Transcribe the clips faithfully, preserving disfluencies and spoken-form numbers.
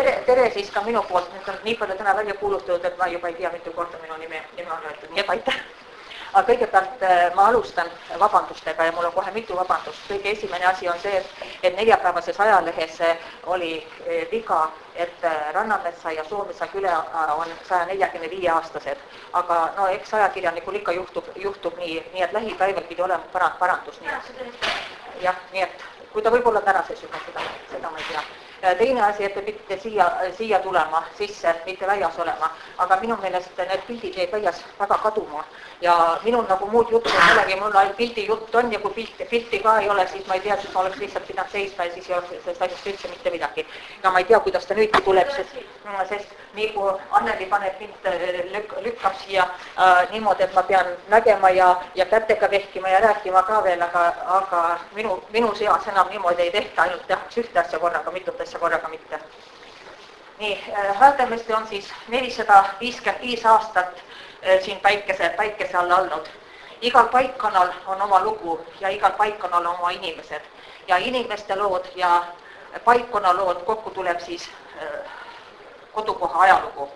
tere, tere siis ka minu poolt, nüüd on nii palju täna välja kuulutatud, et ma juba ei tea, mitu korda minu nime, nime on öeldud, nii et aitäh. Aga kõigepealt ma alustan vabandustega ja mul on kohe mitu vabandust. Kõige esimene asi on see, et neljapäevases ajalehes oli viga, et Rannametsa ja Soometsa küle on saja neljakümne viie aastased. Aga no eks ajakirjanikul ikka juhtub, juhtub nii, nii et lähipäeval pidi olema parandus. Jah, nii et kui ta võib olla tänases juba, seda, seda ma ei tea. Teine asi, et te pidite siia, siia tulema sisse, mitte väljas olema, aga minu meelest need pildid jäid väljas väga kaduma ja minul nagu muud juttu ei olegi, mul ainult pildi jutt on ja kui pilti, pilti ka ei ole, siis ma ei tea, siis ma oleks lihtsalt pidanud seisma ja siis ei oleks sellest asjast üldse mitte midagi. Ja ma ei tea, kuidas ta nüüdki tuleb, sest, sest nii kui Anneli paneb mind lük, lükkab siia äh, niimoodi, et ma pean nägema ja, ja kätega vehkima ja rääkima ka veel, aga, aga minu, minu seas enam niimoodi ei tehta, ainult tehakse ühte asja korraga, mitut asja korraga mitte. Nii, Häädemeeste on siis nelisada viiskümmend viis aastat siin päikese, päikese all olnud. Igal paikkonnal on oma lugu ja igal paikkonnal on oma inimesed. Ja inimeste lood ja paikkonna lood kokku tuleb siis kodukoha ajalugu.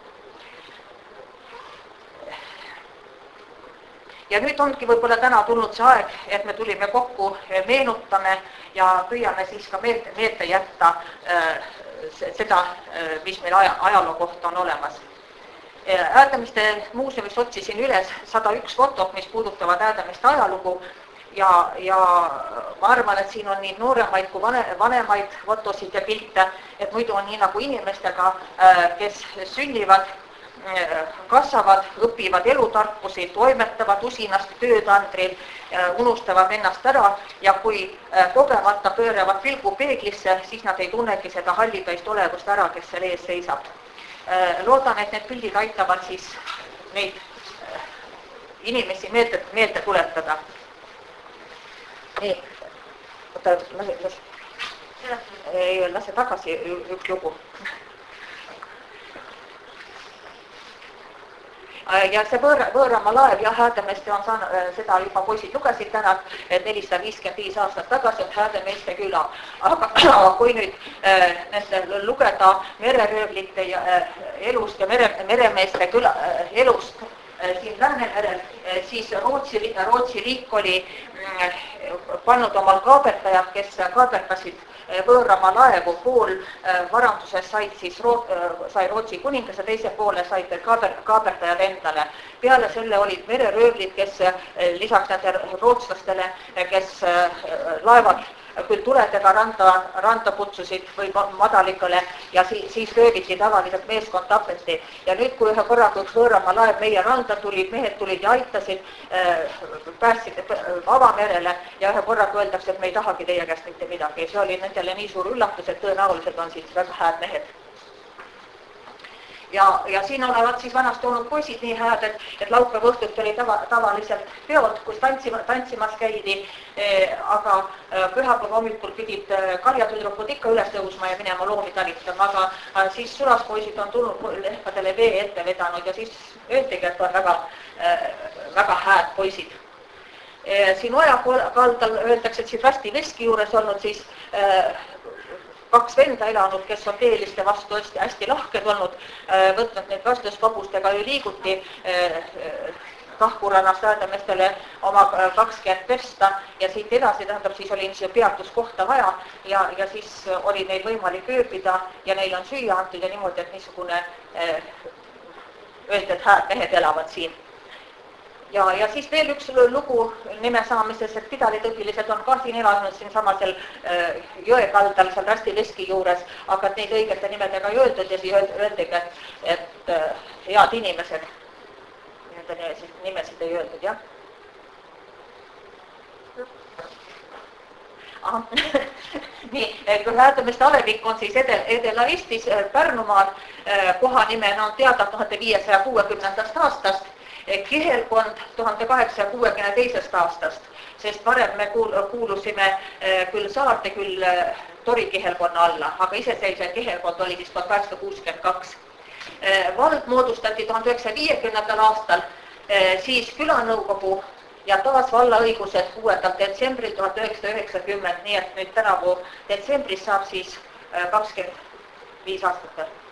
Ja nüüd ongi võib-olla täna tulnud see aeg, et me tulime kokku, meenutame ja püüame siis ka meelde, meelde jätta seda, mis meil aja, ajaloo kohta on olemas. Häädemeeste muuseumis otsisin üles sada üks fotot, mis puudutavad Häädemeeste ajalugu ja, ja ma arvan, et siin on nii nooremaid kui vanemaid fotosid ja pilte, et muidu on nii nagu inimestega, kes sünnivad, kasvavad, õpivad elutarkusi, toimetavad usinasti töötandril, unustavad ennast ära ja kui kogemata pööravad pilgu peeglisse, siis nad ei tunnegi seda hallipäist olevust ära, kes seal ees seisab. Loodan, et need pildid aitavad siis neid inimesi meelde, meelde tuletada. Nii, oota, lase, lase, ei, lase tagasi üks lugu. Ja see võõra, võõrama laev ja Häädemeeste on saanud, seda juba poisid lugesid täna, et nelisada viiskümmend viis aastat tagasi on Häädemeeste küla. Aga kui nüüd nende lugeda mereröövlite ja, elust ja mere, meremeeste küla, elust siin Läänemerel, siis Rootsi, Rootsi riik oli pannud omal kaabertajad, kes kaabertasid võõrama laevu, pool varanduses said siis sai Rootsi kuningas ja teise poole said kaaber, kaabertajad endale. Peale selle olid mereröövlid, kes lisaks nende rootslastele, kes laevad küll tuledega randa, randa kutsusid või madalikule ja siis, siis rööviti tavaliselt meeskond tapeti. Ja nüüd, kui ühe korraga üks võõrama laev meie randa tulid, mehed tulid ja aitasid, päästsid avamerele ja ühe korraga öeldakse, et me ei tahagi teie käest mitte midagi. See oli nendele nii suur üllatus, et tõenäoliselt on siis väga hääd mehed. Ja, ja siin olevat siis vanasti olnud poisid nii hääd, et, et laupäeva õhtut oli tava, tavaliselt peod, kus tantsima, tantsimas käidi, eh, aga pühapäeva hommikul pidid karjatüdrukud ikka üles tõusma ja minema loomi talitama, aga eh, siis sulaspoisid on tulnud lehmadele vee ette vedanud ja siis öeldigi, et on väga, eh, väga hääd poisid. Eh, siin Oja kaldal öeldakse, et siin Rasti veski juures olnud siis eh, kaks venda elanud, kes on teeliste vastu hästi, hästi lahked olnud, võtnud neid vastusvabustega ju liiguti Tahkurannast Häädemeestele oma kakskümmend pesta ja siit edasi, tähendab, siis oli niisugune peatuskohta vaja ja, ja siis oli neil võimalik ööbida ja neil on süüa antud ja niimoodi, et niisugune öeldi, et hääd mehed elavad siin. Ja, ja siis veel üks lugu nime saamises, et pidalitõpilised on ka siin elanud siin samasel äh, jõekaldal, seal Rasti veski juures, aga neid õigete nimedega ei öeldud ja siis öeldigi, et, et äh, head inimesed. Nende nimesid, nimesid ei öeldud, jah. Aha. Nii, kui Häädemeeste alevik on siis Edel, Edela-Eestis, Pärnumaal, äh, koha nimena on teada tuhande viiesaja kuuekümnendast aastast, Kihelkond tuhande kaheksasaja kuuekümne teisest aastast, sest varem me kuulusime küll saarte, küll Tori kihelkonna alla, aga iseseisva kihelkond oli siis tuhat kaheksasada kuuskümmend kaks. Vald moodustati tuhande üheksasaja viiekümnendal aastal, siis külanõukogu ja taas vallaõigused kuuendal detsembril tuhat üheksasada üheksakümmend, nii et nüüd tänavu detsembris saab siis kakskümmend viis aastat.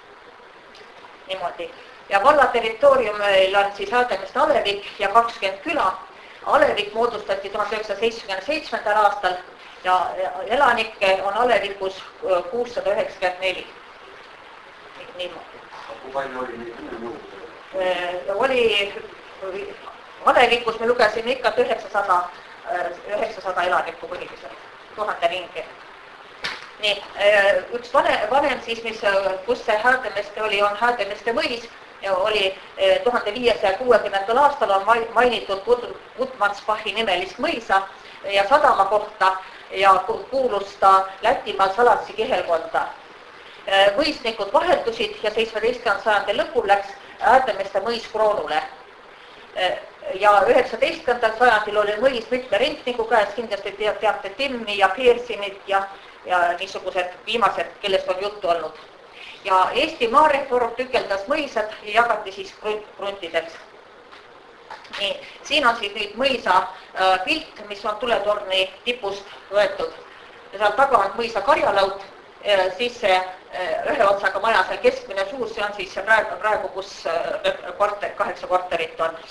niimoodi. Ja valla territooriumil on siis Häädemeeste Alevik ja kakskümmend küla. Alevik moodustati tuhande üheksasaja seitsmekümne seitsmendal aastal ja elanikke on Alevikus kuussada üheksakümmend neli. Niimoodi. Kui palju oli neid? Oli Alevikus me lugesime ikka üheksasada, üheksasada elanikku põhiliselt, tuhande ringi. Nii, üks vanem siis, mis, kus see Häädemeeste oli, on Häädemeeste mõis ja oli tuhande viiesaja kuuekümnendal aastal on mainitud Gutmannsbachi nimelist mõisa ja sadama kohta ja kuulus ta Lätimaal Salatsi kihelkonda. Mõisnikud vaheldusid ja seitsmeteistkümnenda sajandi lõpul läks Häädemeeste mõis kroonule. Ja üheksateistkümnendal sajandil oli mõis mitme rentniku käes, kindlasti teate Timmi ja Pearsinit ja, ja niisugused viimased, kellest on juttu olnud. Ja Eesti maareform tükeldas mõisad ja jagati siis kruntideks. Nii, siin on siis nüüd mõisa äh, pilt, mis on tuletorni tipust võetud. Ja seal taga on mõisa karjalaut, äh, siis see äh, ühe otsaga maja seal keskmine suur, see on siis praegu, praegu kus äh, korter, kaheksa korterit on.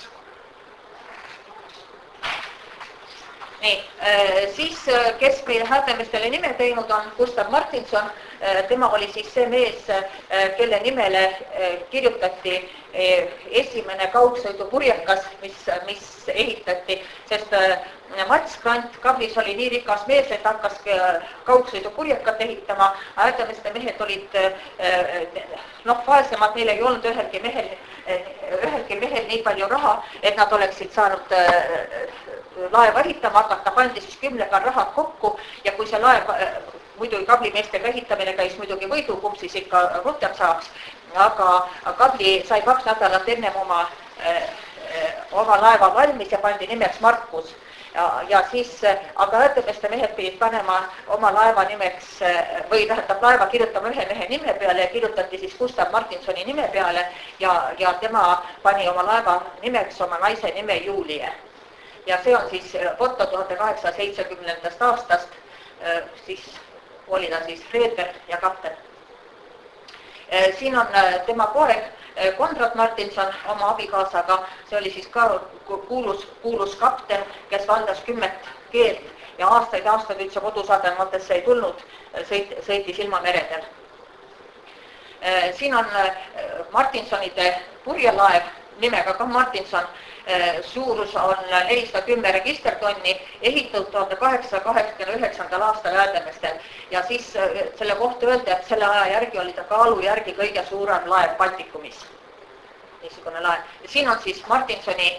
Nii, siis kes meil Häädemeestele nime teinud on Gustav Martinson, tema oli siis see mees, kelle nimele kirjutati esimene kaugsõidupurjekas, mis, mis ehitati, sest Mats Grant Kablis oli nii rikas mees, et hakkas kaugsõidupurjekat ehitama. Häädemeeste mehed olid noh, vaesemad, neil ei olnud ühelgi mehel, ühelgi mehel nii palju raha, et nad oleksid saanud laeva ehitama hakata, pandi siis kümnega rahad kokku ja kui see laev, muidugi kablimeestega ehitamine käis muidugi võidu, kumb siis ikka rutem saaks, aga kabli sai kaks nädalat ennem oma, oma laeva valmis ja pandi nimeks Markus. Ja, ja siis, aga Häädemeeste mehed pidid panema oma laeva nimeks või tähendab laeva kirjutama ühe mehe nime peale ja kirjutati siis Gustav Martinsoni nime peale ja, ja tema pani oma laeva nimeks oma naise nime Julie. Ja see on siis foto tuhande kaheksasaja seitsmekümnendast aastast, siis oli ta siis reeder ja kapten. Siin on tema poeg Konrad Martinson oma abikaasaga, see oli siis ka kuulus, kuulus kapten, kes valdas kümmet keelt ja aastaid aastaid üldse kodusadematesse ei tulnud, sõit, sõitis ilma meredel. Siin on Martinsonide purjelaev nimega ka Martinson, suurus on nelisada kümme registertonni, ehitatud tuhande kaheksasaja kaheksakümne üheksandal aastal Häädemeestel ja siis selle kohta öeldi, et selle aja järgi oli ta kaalu järgi kõige suurem laev Baltikumis. Niisugune laev. Ja siin on siis Martinsoni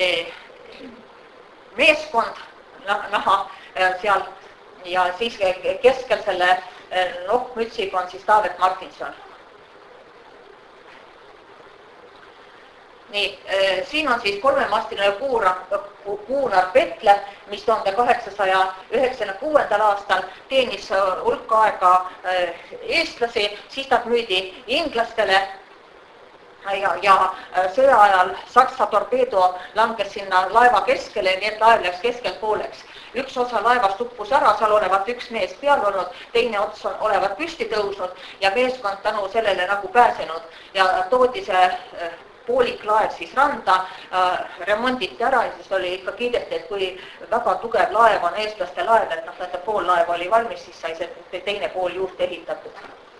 meeskond näha seal ja siis keskel selle nohmütsiga on siis David Martinson. Nii, siin on siis kolmemastiline kuunar Petle, mis tuhande kaheksasaja üheksakümne kuuendal aastal teenis hulka aega eestlasi, siis nad müüdi inglastele ja, ja sõja ajal Saksa torpeedo langes sinna laeva keskele, nii et laev läks keskelt pooleks. Üks osa laevast uppus ära, seal olevat üks mees peal olnud, teine ots on olevat püsti tõusnud ja meeskond tänu sellele nagu pääsenud ja toodi see poolik laev siis randa, äh, remonditi ära ja siis oli ikka kiideti, et kui väga tugev laev on eestlaste laev, et noh, et pool laev oli valmis, siis sai see teine pool juurde ehitatud.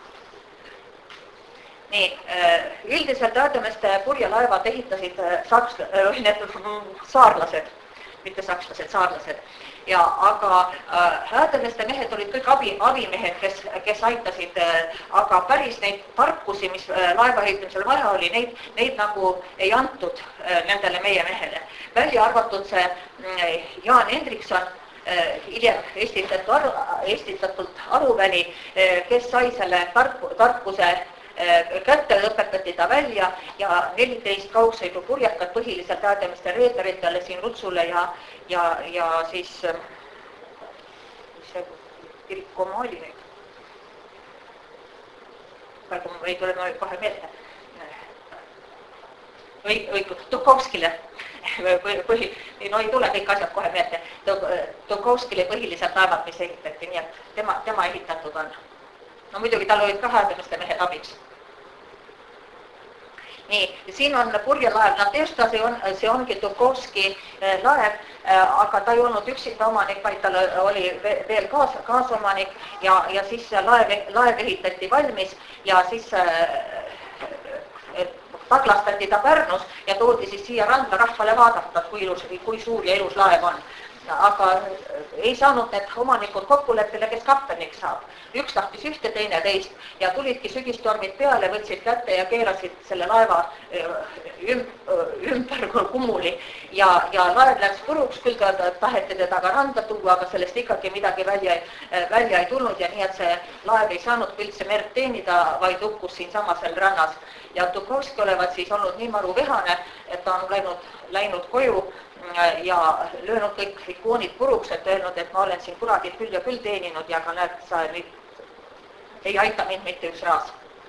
Nii, äh, üldiselt Häädemeeste purjelaevad ehitasid saks, äh, need saarlased, mitte sakslased, saarlased. Ja, aga äh, Häädemeeste mehed olid kõik abi, abimehed, kes, kes aitasid, äh, aga päris neid tarkusi, mis äh, laeva ehitamisel vaja oli, neid, neid nagu ei antud äh, nendele meie mehele. Välja arvatud see äh, Jaan Hendrikson, äh, hiljem estitatud, aru, estitatult Aruväli, äh, kes sai selle tarku, tarkuse äh, kätte, õpetati ta välja ja neliteist kaugsõidupurjekat põhiliselt Häädemeeste reederitele siin Rutsule ja ja, ja siis mis see kirikuma oli nüüd? Praegu ei tule kohe meelde. Või, või Tukovskile, põhi, no ei tule kõik asjad kohe meelde. Tukovskile põhiliselt laevad, mis ehitati, nii et tema, tema ehitatud on. No muidugi tal olid ka Häädemeeste mehed abiks. nii, siin on purjelaev Nadežda, see on, see ongi Tukovski laev, aga ta ei olnud üksinda omanik, vaid tal oli veel kaas, kaasomanik ja, ja siis laev, laev ehitati valmis ja siis taglastati ta Pärnus ja toodi siis siia randa rahvale vaadata, kui ilus, kui suur ja ilus laev on. Aga ei saanud need omanikud kokkuleppele, kes kapteniks saab. Üks tahtis ühte, teine teist ja tulidki sügistormid peale, võtsid kätte ja keerasid selle laeva ümber kummuli ja, ja laev läks puruks, küll ta taheti teda ka randa tuua, aga sellest ikkagi midagi välja, välja ei tulnud ja nii, et see laev ei saanud üldse merd teenida, vaid hukkus siinsamas veel rannas. Ja Tukovski olevat siis olnud nii maru vihane, et ta on läinud, läinud koju ja löönud kõik ikoonid puruks, et öelnud, et ma olen siin kuradit küll ja küll teeninud ja ka näed, sa nüüd ei aita mind mitte üks raas.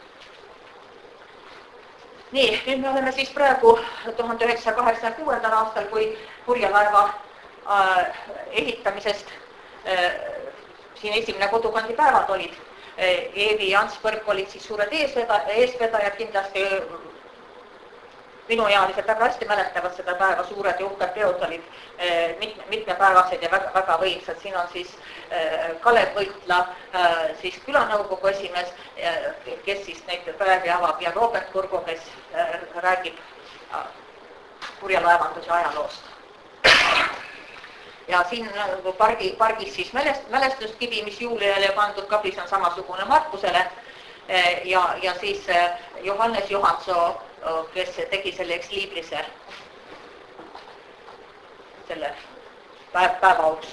Nii, nüüd me oleme siis praegu tuhande üheksasaja kaheksakümne kuuendal aastal, kui purjelaeva äh, ehitamisest äh, siin esimene kodukandi päevad olid. Eevi Jansberg olid siis suured eesvedajad, kindlasti minuealised väga hästi mäletavad seda päeva, suured ja uhked teod olid mitme, mitmepäevased ja väga, väga võimsad. Siin on siis Kalev Võitla, siis külanõukogu esimees, kes siis neid päevi avab ja Robert Kurgo, kes räägib purjelaevanduse ajaloost. Ja siin pargi, pargis siis mälest, mälestuskivi, mis Juliale pandud kablis on samasugune Markusele ja, ja siis Johannes Johansoo, kes tegi selle eksliiblise selle päev, päevaauks.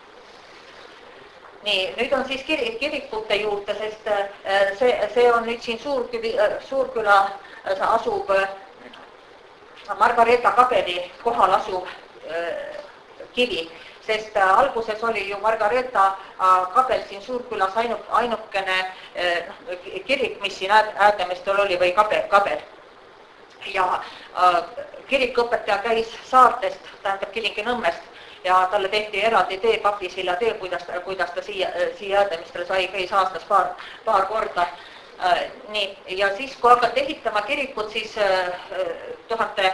Nii, nüüd on siis kir, kirikute juurde, sest see, see on nüüd siin Suurküli, Suurküla asub Margareeta Kabeli kohal asuv kivi, sest alguses oli ju Margareeta Kabel siin Suurkülas ainuk, ainukene kirik, mis siin Äädemestel oli või kabel. kabel. Ja kirikõpetaja käis saartest, tähendab Kilingi-Nõmmest ja talle tehti eraldi tee, Paklisilla tee, kuidas, kuidas ta siia, siia Äädemestele sai, käis aastas paar, paar korda. Nii, ja siis, kui hakati ehitama kirikut, siis tuhande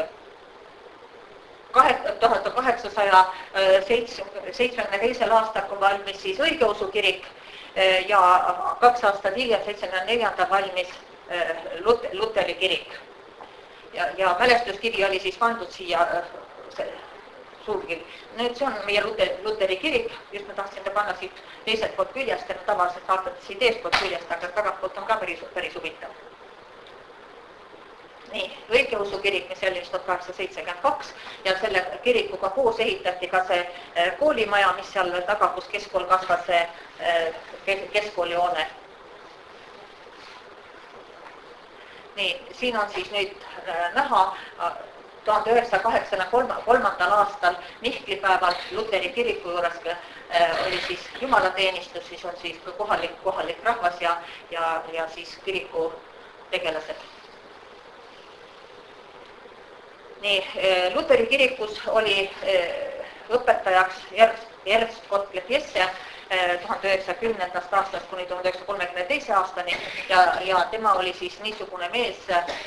tuhande kaheksasaja seitsmekümne teisel aastal valmis siis õigeusu kirik ja kaks aastat hiljem, seitsmekümne neljandal valmis Luteri kirik. Ja, ja mälestuskivi oli siis pandud siia suurkivi. Nüüd see on meie Luteri kirik, just ma tahtsin ta panna siit teiselt poolt küljest, ja tavaliselt vaatate siit eest poolt küljest, aga tagapoolt on ka päris, päris huvitav. Nii, õigeusu kirik, mis oli tuhat kaheksasada seitsekümmend kaks ja selle kirikuga koos ehitati ka see koolimaja, mis seal taga, kus keskkool kasvas, see keskkoolihoone. Nii, siin on siis nüüd näha tuhande üheksasaja kaheksakümne kolmandal aastal Mihklipäeval Luteri kiriku juures oli siis jumalateenistus, siis on siis kohalik, kohalik rahvas ja, ja, ja siis kiriku tegelased. Nii, Luteri kirikus oli õpetajaks Ernst Gottlieb Jesse tuhande üheksasaja kümnendast aastast kuni tuhande üheksasaja kolmekümne teise aastani ja, ja tema oli siis niisugune mees,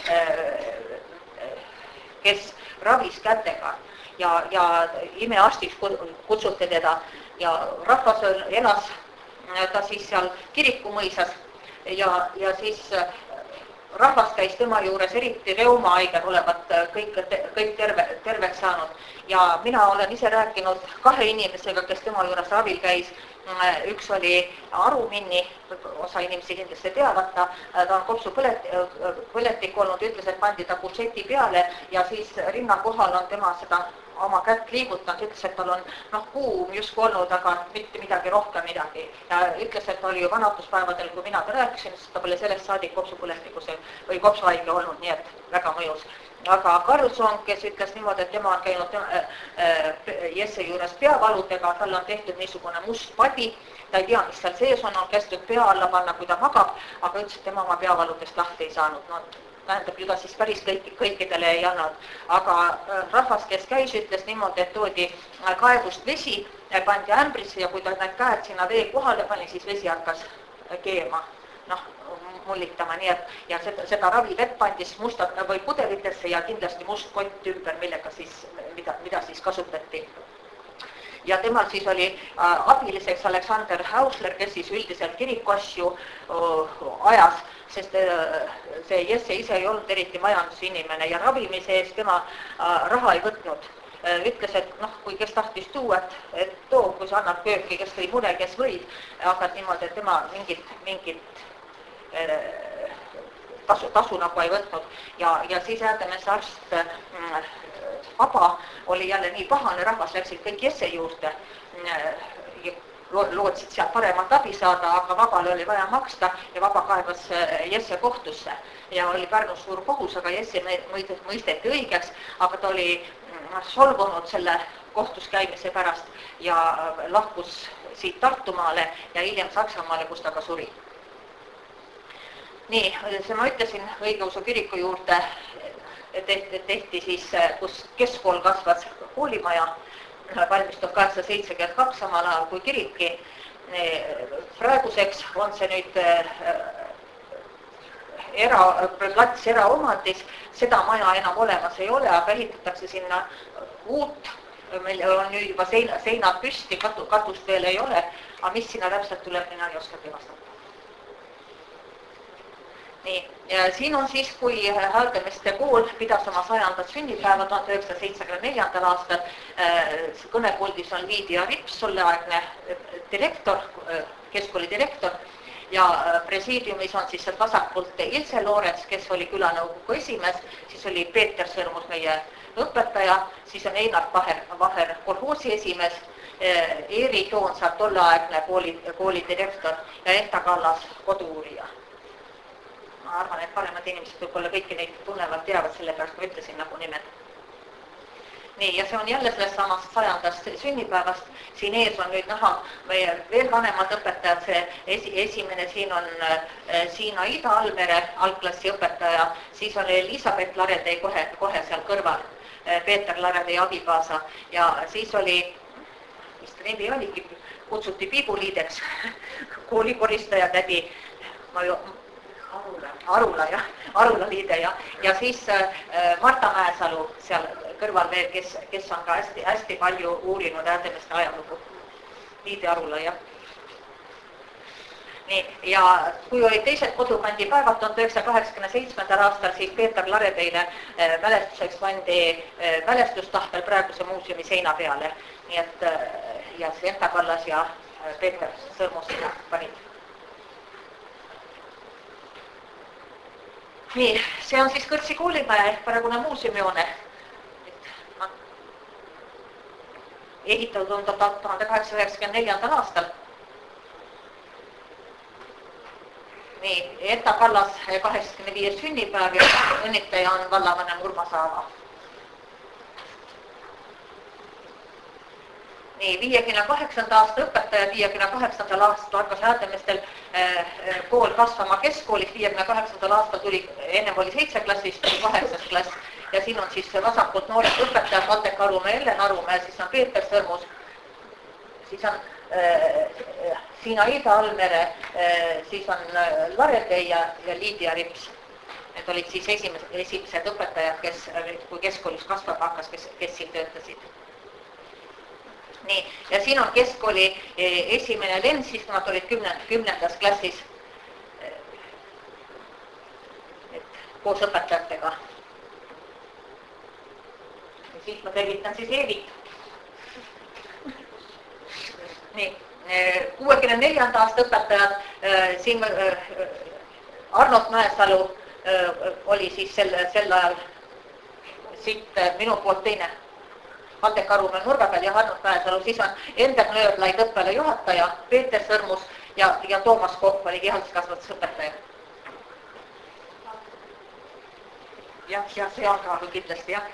kes ravis kätega ja, ja imearstiks kutsuti teda ja rahvas elas ta siis seal kirikumõisas ja, ja siis rahvas käis tema juures, eriti reumaaiged olevat kõik, kõik terve, terveks saanud. Ja mina olen ise rääkinud kahe inimesega, kes tema juures ravil käis. Üks oli Aru Minni, osa inimesi kindlasti teavad ta, ta on kopsu põletik olnud, ütles, et pandi ta kutseti peale ja siis rinna kohal on tema seda oma kätt liigutanud, ütles, et tal on noh, kuum justkui olnud, aga mitte midagi rohkem midagi. Ja ütles, et oli ju vanatuspäevadel, kui mina ta rääkisin, sest ta pole sellest saadik kopsupõletikus või kopsuhaige olnud, nii et väga mõjus. Aga Karlsson, kes ütles niimoodi, et tema on käinud äh, Jesse juures peavaludega, tal on tehtud niisugune must padi, ta ei tea, mis seal sees on, on kästud pea alla panna, kui ta magab, aga ütles, et tema oma peavaludest lahti ei saanud. No, tähendab, juba siis päris kõik, kõikidele ei annanud. Aga rahvas, kes käis, ütles niimoodi, et toodi kaevust vesi, pandi ämbrisse ja kui ta need käed sinna vee kohale pani, siis vesi hakkas keema. noh, mullitama, nii et ja seda, seda ravivett pandis mustad või pudelitesse ja kindlasti must kott ümber, millega siis, mida, mida siis kasutati. Ja temal siis oli äh, abiliseks Alexander Hausler, kes siis üldiselt kirikuasju äh, ajas, sest äh, see Jesse ise ei olnud eriti majandusinimene ja ravimise eest tema äh, raha ei võtnud. Äh, ütles, et noh, kui kes tahtis tuua, et, et too, kui sa annad kööki, kes või mune, kes võib, aga niimoodi, et tema mingit, mingit äh, tasu, tasu nagu ei võtnud. Ja, ja siis Häädemees arst äh, Vaba oli jälle nii pahane, rahvas läksid kõik Jesse juurde, lootsid sealt paremat abi saada, aga Vabale oli vaja maksta ja Vaba kaebas Jesse kohtusse ja oli Pärnus suur kohus, aga Jesse mõisteti õigeks, aga ta oli solvunud selle kohtus käimise pärast ja lahkus siit Tartumaale ja hiljem Saksamaale, kus ta ka suri. Nii, see ma ütlesin õigeusu kiriku juurde, Tehti, tehti siis, kus keskkool kasvas koolimaja, valmis tuhat kaheksasada seitsekümmend kaks samal ajal kui kiriki. Praeguseks on see nüüd era, plats eraomandis, seda maja enam olemas ei ole, aga ehitatakse sinna uut, meil on nüüd juba seina, seinad püsti, katu, katust veel ei ole, aga mis sinna täpselt tuleb, mina ei oskagi vastata. Nii, ja siin on siis, kui Häädemeeste kool pidas oma sajandat sünnipäeva tuhat üheksasada seitsekümmend neljandal aastal, kõnepuldis on Liidia Rips, tolleaegne direktor, keskkooli direktor, ja presiidiumis on siis vasakult Ilse Loorets, kes oli külanõukogu esimees, siis oli Peeter Sõrmus, meie õpetaja, siis on Einar Vaher, Vaher kolhoosi esimees, Eeri Joonsaar, tolleaegne kooli, kooli direktor ja Enta Kallas, kodu-uurija. Ma arvan, et paremad inimesed võib-olla kõiki neid tunnevad, teavad, sellepärast kui ütlesin nagu nimed. Nii, ja see on jälle sellest samast sajandast sünnipäevast. Siin ees on nüüd näha meie veel vanemad õpetajad. See esi, esimene siin on Siina Ida Almere, algklassi õpetaja. Siis on Elisabeth Laredei kohe, kohe seal kõrval, Peeter Laredei abikaasa. Ja siis oli, mis ta nimi oligi, kutsuti piibuliideks, koolikoristaja tädi, ma ju... Arula, Arula, jah, Arula liide ja, ja siis äh, Marta Mäesalu seal kõrval veel, kes, kes on ka hästi, hästi palju uurinud Häädemeeste ajalugu. Liide Arula, jah. Nii, ja kui oli teised kodukandi päevad tuhat üheksasada kaheksakümne seitsmendal aastal, siis Peeter Laredeile äh, mälestuseks pandi äh, mälestustahvel praeguse muuseumi seina peale. Nii et äh, ja Enta Kallas ja äh, Peeter Sõrmus panid. Nii, see on siis Kõrtsi koolimaja ehk praegune muuseumihoone. Ehitatud on tuhat kaheksasada üheksakümmend neljandal aastal. Nii, Enta Kallas kaheksakümne viies sünnipäev ja õnnitaja on vallavanem Urmas Aava. Nii, viiekümne kaheksanda aasta õpetaja, viiekümne kaheksandal aastal hakkas Häädemeestel kool kasvama keskkoolis, viiekümne kaheksandal aastal tuli, ennem oli seitse klassist, tuli kaheksas klass ja siin on siis vasakult noored õpetajad, Ateka Arumäe, Ellen Arumäe, siis on Peeter Sõrmus, siis on äh, Siina Ida Almere, äh, siis on Laredei ja, ja Liidia Rips. Need olid siis esimesed, esimesed õpetajad, kes, kui keskkoolis kasvab hakkas, kes, kes siin töötasid. Nii, ja siin on keskkooli esimene lend, siis nad olid kümne, kümnendas klassis et koos õpetajatega. Ja siis ma tervitan siis Eevit. Nii, kuuekümne neljanda aasta õpetajad, siin Arnold Mäesalu oli siis sel, sel ajal siit minu poolt teine. Ateka Arumäe nurga peal ja Arnold Mäesalu, siis on Ender Nöörlaid õppele juhataja, Peeter Sõrmus ja, ja Toomas Kohv oli kehalduskasvatusõpetaja. Jah, ja see on ka kindlasti, jah.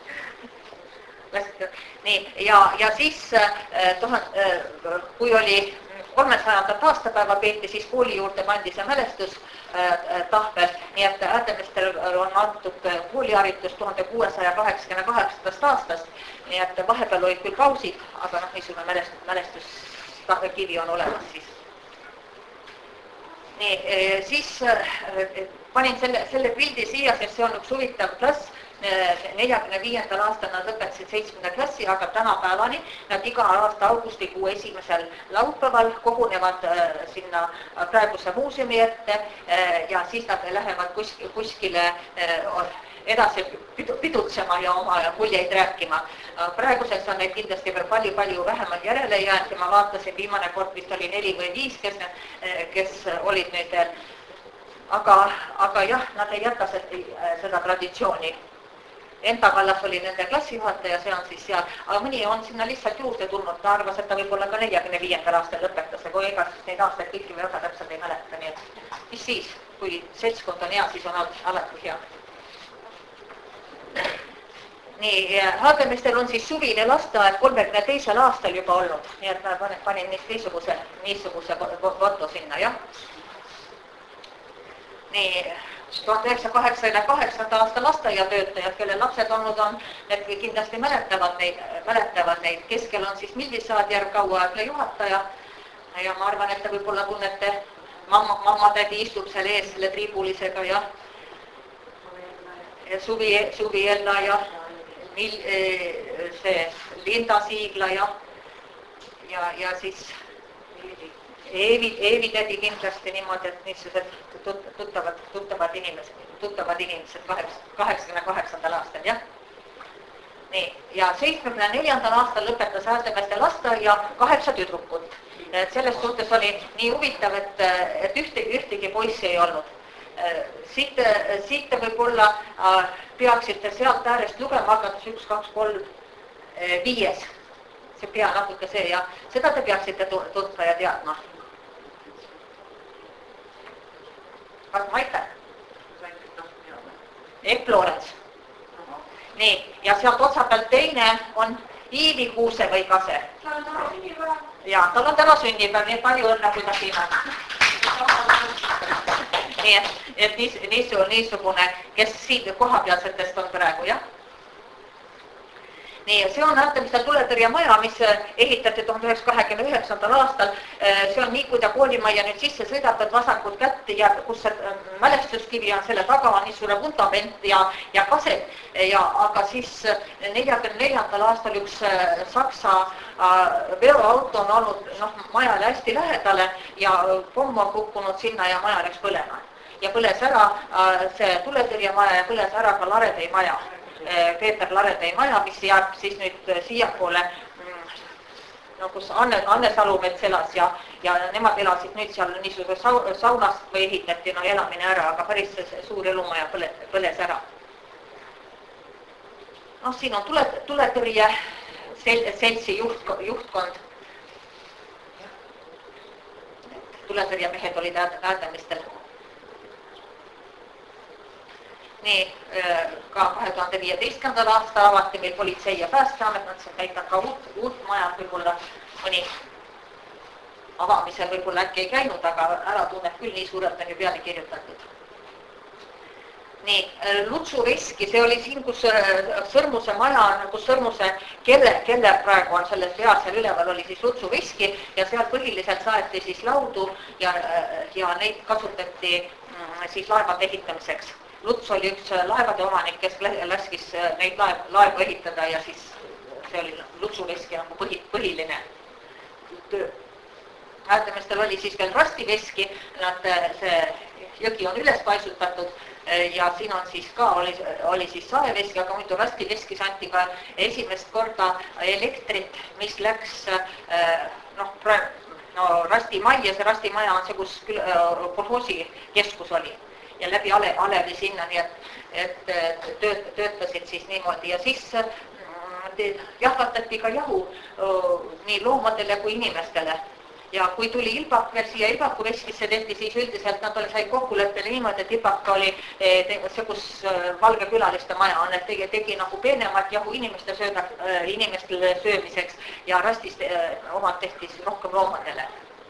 Nii, ja, ja siis tuhan, kui oli kolmesajandat aastapäeva peeti, siis kooli juurde pandi see mälestustahvel, nii et Häädemeestel on antud kooliharitus tuhande kuuesaja kaheksakümne kaheksandast aastast, nii et vahepeal olid küll pausid, aga noh, niisugune mälestus, mälestustahvel kivi on olemas siis. nii, siis panin selle, selle pildi siia, sest see on üks huvitav klass. neljakümne viiendal aastal nad lõpetasid seitsmenda klassi, aga tänapäevani nad iga aasta augustikuu esimesel laupäeval kogunevad sinna praeguse muuseumi ette ja siis nad lähevad kuskile edasi pidutsema ja oma muljeid rääkima. Praeguseks on neid kindlasti veel palju-palju vähemalt järele jäänud ja ma vaatasin viimane kord, vist oli neli või viis, kes, kes olid nüüd veel. Aga, aga jah, nad ei jäta seda traditsiooni. Enda Kallas oli nende klassijuhataja, see on siis seal, aga mõni on sinna lihtsalt juurde tulnud, ta arvas, et ta võib-olla ka neljakümne viiendal aastal lõpetas, aga ega siis neid aastaid kõiki või väga täpselt ei mäleta, nii et mis siis, kui seltskond on hea, siis on alati hea. Nii, Haagemistel on siis suvine lasteaed kolmekümne teisel aastal juba olnud, nii et ma panin niisuguse, niisuguse foto sinna, jah. Nii, tuhat üheksasaja kaheksakümne kaheksanda aasta lasteaiatöötajad, kelle lapsed olnud on, need kindlasti mäletavad neid, mäletavad neid. Keskel on siis Millisaadjärv kauaaegne juhataja ja ma arvan, et te võib-olla tunnete, mamma, mamma tädi istub seal ees selle triibulisega ja, ja Suvi, Suvi Ella ja mil, see Linda Siigla ja, ja, ja siis Eevi, Eevi tädi kindlasti niimoodi, et niisugused tuttavad, tuttavad inimesed, tuttavad inimesed kaheksakümne kaheksandal aastal, jah. Nii, ja seitsmekümne neljandal aastal lõpetas Häädemeeste lasteaia kaheksa tüdrukut. Selles suhtes oli nii huvitav, et, et ühtegi, ühtegi poissi ei olnud. Siit, siit võib-olla peaksite sealt äärest lugema hakates üks, kaks, kolm, viies. See pea natuke see ja seda te peaksite tundma ja teadma. Kas ma aitan? Epp Loorets. Nii, ja sealt otsa pealt teine on Iivi Kuuse või Kase. Tal on täna sünnipäev. Ja, tal on täna sünnipäev, nii palju õnne, kui ta siin on. Nii, et, et niis, niisugune, kes siin kohapealsetest on praegu, jah? Nii, see on Häädemeeste tuletõrjemaja, mis ehitati tuhande üheksasaja kahekümne üheksandal aastal. See on nii, kui ta koolimajja nüüd sisse sõidab, et vasakut kätt ja kus see mälestuskivi on selle taga, on niisugune vundament ja, ja kaset. Ja, aga siis neljakümne neljandal aastal üks Saksa veoauto on olnud noh, majale hästi lähedale ja pomm on kukkunud sinna ja maja läks põlema. Ja põles ära see tuletõrjemaja ja põles ära ka Laredei maja. Peeter Laredei maja, mis jääb siis nüüd siiapoole, no kus Anne, Anne Salumets elas ja, ja nemad elasid nüüd seal niisuguse saunast või ehitati no, elamine ära, aga päris suur elumaja põle, põles ära. No siin on tule, tuletõrje sel, seltsi juht, juhtkond. Tuletõrjemehed olid Häädemeestel. Nii, ka kahe tuhande viieteistkümnendal aastal avati meil politsei ja päästeamet, nad saab näitab ka uut, uut maja, võib-olla mõni avamisel võib-olla äkki ei käinud, aga ära tunneb küll, nii suurelt on ju peale kirjutatud. Nii, Lutsu Veski, see oli siin, kus Sõrmuse maja on, kus Sõrmuse kelle, kelle praegu on selles peas seal üleval, oli siis Lutsu Veski ja seal põhiliselt saeti siis laudu ja, ja neid kasutati siis laevade ehitamiseks. Luts oli üks laevade omanik, kes laskis neid laev, laevu ehitada ja siis see oli Lutsu Veski nagu põhi, põhiline töö. Häädemeestel oli siis veel Rastiveski, nad, see jõgi on üles paisutatud ja siin on siis ka, oli, oli siis Saeveski, aga muidu Rastiveskis anti ka esimest korda elektrit, mis läks noh, no Rastimajja, see Rastimaja on see, kus kolhoosi keskus oli. Ja läbi ale, alevi sinna, nii et, et tööt, töötasid siis niimoodi ja siis jahvatati ka jahu nii loomadele kui inimestele. Ja kui tuli Ilbak veel siia Ilbaku veskisse tehti, siis üldiselt nad sai kokkuleppele niimoodi, et Ilbak oli see, kus Valge külaliste maja on, et tegi, tegi nagu peenemat jahu inimeste sööda, inimestele söömiseks ja Rastist omad tehti siis rohkem loomadele.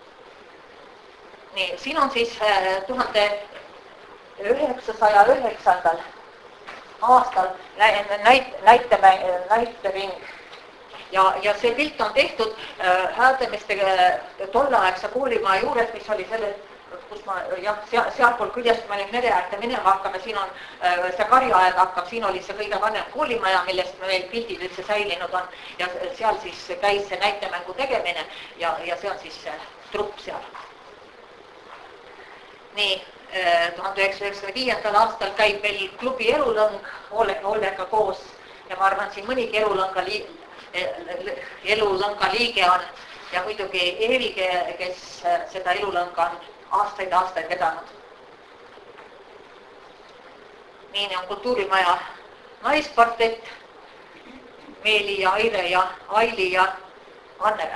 Nii, siin on siis tuhande üheksasaja üheksandal aastal näit, näiteme, näitering ja, ja see pilt on tehtud äh, Häädemeeste tolleaegse koolimaja juures, mis oli selle kus ma jah, sealpool küljest ma nüüd mere äärde minema hakkame, siin on see karjaaed hakkab, siin oli see kõige vanem koolimaja, millest meil pildid üldse säilinud on ja seal siis käis see näitemängu tegemine ja, ja see on siis see trupp seal. Nii, tuhande üheksasaja üheksakümne viiendal aastal käib meil klubi Elulõng Ollega koos ja ma arvan, siin mõnigi elulõnga, li, elulõnga liige on ja muidugi Eelge, kes seda elulõnga on aastaid aastaid vedanud. Nii on kultuurimaja naiskvartett, Meeli ja Aire ja Aili ja Annele.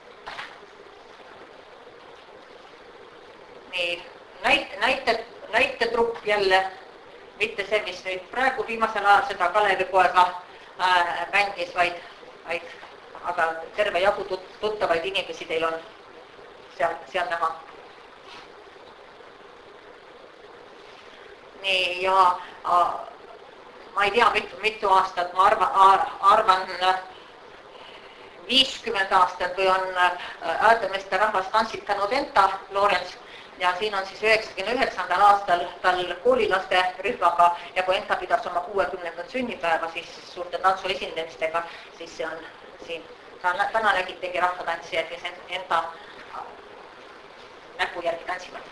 Nii, näite, näite, näitetrupp jälle, mitte see, mis nüüd praegu viimasel ajal seda Kalevipoega äh, mängis, vaid, vaid aga terve jagu tuttavaid inimesi teil on seal, seal näha. Nii, ja äh, ma ei tea, mitu, mitu aastat, ma arvan, arvan viiskümmend aastat, kui on Äädemeeste rahvas tantsitanud Enta Loorens ja siin on siis üheksakümne üheksandal aastal tal koolilaste rühmaga ja kui Enta pidas oma kuuekümnendat sünnipäeva, siis suurte tantsu esindamistega, siis see on siin. Täna nägitegi rahvatantsijad, kes Enta näpu järgi tantsivad.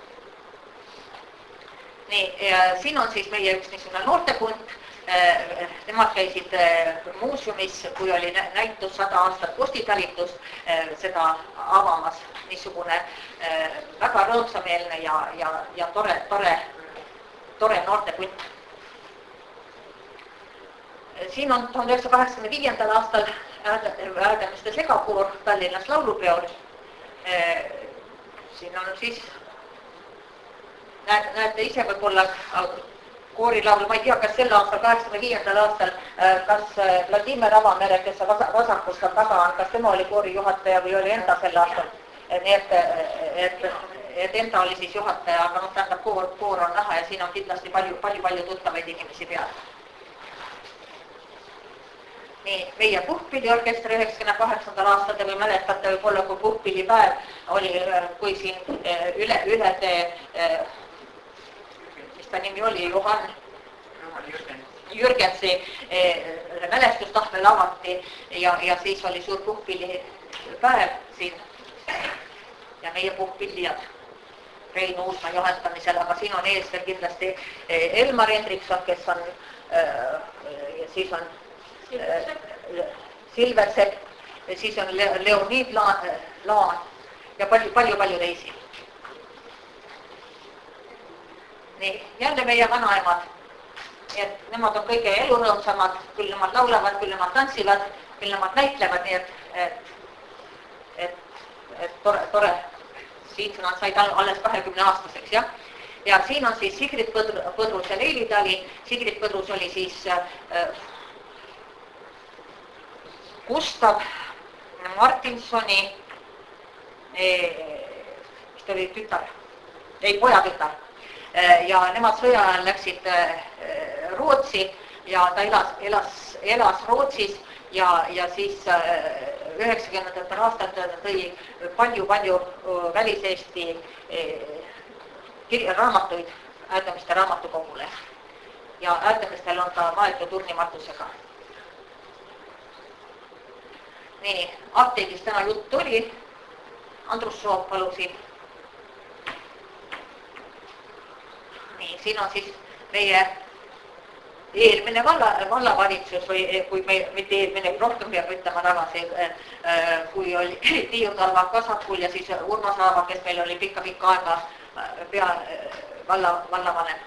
Nii, siin on siis meie üks niisugune noortepunt. Nemad käisid muuseumis, kui oli näitus sada aastat postitalitus, seda avamas niisugune väga rõõmsameelne ja, ja, ja tore, tore, tore noortepunt. Siin on tuhande üheksasaja kaheksakümne viiendal aastal Äädemeeste segakoor Tallinnas laulupeol. Siin on siis, näete, näete ise võib-olla koorilaulu, ma ei tea, kas sel aastal, kaheksakümne viiendal aastal, kas Vladimir Avamere, kes vasakust on taga on, kas tema oli koorijuhataja või oli Enda sel aastal. Nii et, et, et Enda oli siis juhataja, aga noh, tähendab, koor, koor on näha ja siin on kindlasti palju, palju, palju tuttavaid inimesi peal. Nii, meie puhkpilliorkestri üheksakümne kaheksandal aastal, te või mäletate võib-olla, kui puhkpillipäev oli, kui siin üle, üle te, mis ta nimi oli, Johan Jürgensi mälestustahvel avati ja, ja siis oli suur puhkpillipäev siin ja meie puhkpillijad Rein Uusmaa juhendamisel, aga siin on ees veel kindlasti Elmar Hendrikson, kes on, siis on Silversepp, siis on Leonid Laan ja palju, palju, palju teisi. Nii, jälle meie vanaemad, et nemad on kõige elurõõmsamad, küll nemad laulavad, küll nemad tantsivad, küll nemad näitlevad, nii et, et, et, et tore, tore. Siin nad said alles kahekümne aastaseks, jah. Ja siin on siis Sigrid Põdrus ja Leili Tali. Sigrid Põdrus oli siis äh, Gustav Martinsoni, mis ta oli tütar, ei poja tütar. Ja nemad sõja ajal läksid Rootsi ja ta elas, elas, elas Rootsis ja, ja siis üheksakümnendatel aastatel tõi palju-palju väliseesti raamatuid Äädemeeste raamatukogule. Ja Äädemeestel on ta maetud urnimatusega. Nii, apteegis täna jutt oli, Andrus Soop palusi. Nii, siin on siis meie eelmine valla, vallavalitsus või kui me, mitte eelmine, rohkem peab ütlema tagasi, kui oli Tiiu Talva Kasakul ja siis Urmas Aava, kes meil oli pikka-pikka aega pea valla, vallavanem.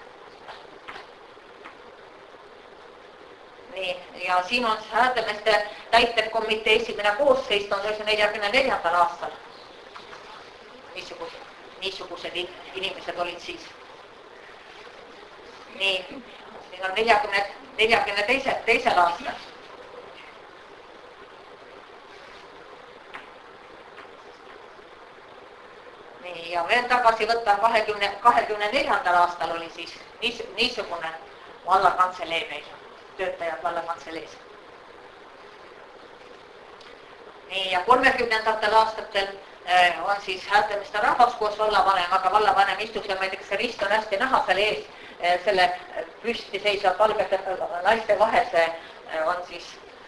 Nii, ja siin on Äädemeeste täitevkomitee esimene koosseis on üheksasaja neljakümne neljandal aastal. Niisugused, niisugused inimesed olid siis. Nii, siin on neljakümne, neljakümne teise, teisel aastal. Nii, ja veel tagasi võtta kahekümne, kahekümne neljandal aastal oli siis niis, niisugune vallakantseleei meil. Töötajad vallakantseleis. Nii, ja kolmekümnendatel aastatel on siis hääldamiste rahvas koos vallavanem, aga vallavanem istub ja ma ei tea, kas see rist on hästi näha seal ees, selle püsti seisvad valgete naiste vahese on siis